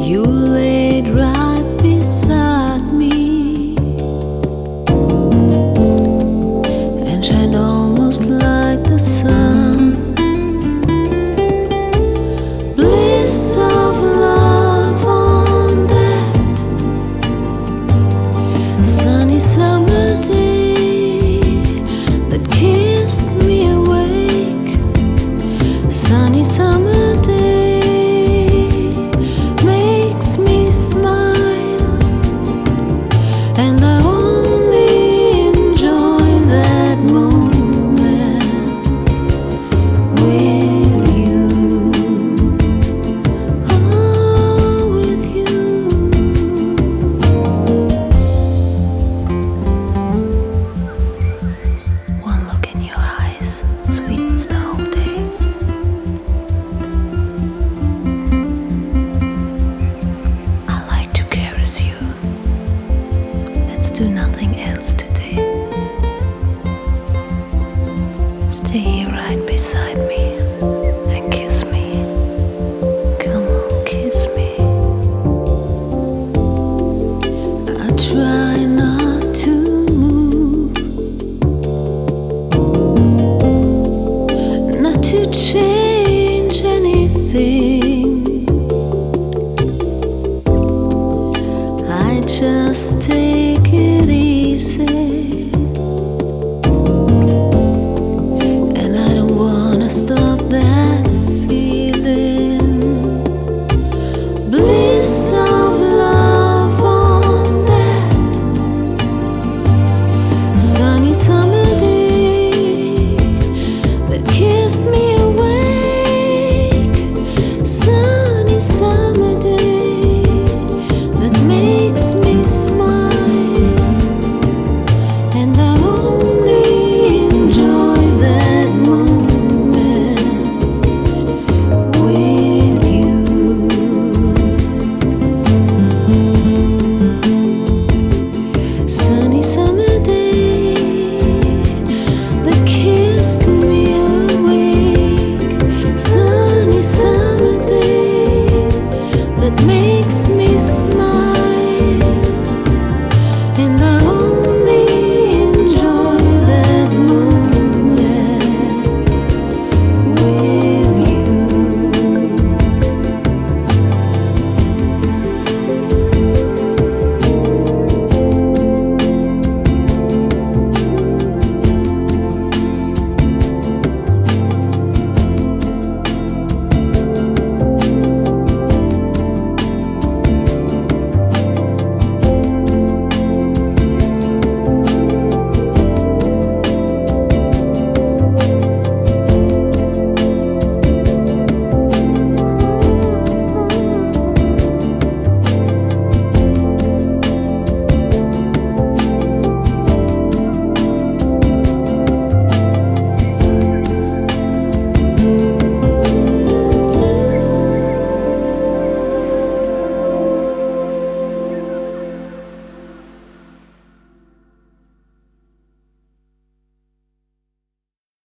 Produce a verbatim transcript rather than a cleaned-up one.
You laid right beside me and shine almost like the sun. Bliss of love on that sunny summer day that kissed me awake. Sunny summer day makes me smile, and I only enjoy that moment with you. Oh, with you. One look in your eyes sweetens the whole day. I like to caress you. Let's do nothing else today. Stay here right beside me and kiss me. Come on, kiss me. I try not to move, not to change anything. I just take it easy, and I don't wanna stop that feeling. Bliss of love on that sunny summer day that kissed me awake. Sunny summer day that makes me smile, and I only enjoy that moment with you. Sunny summer day that kissed me awake. Sunny summer day that made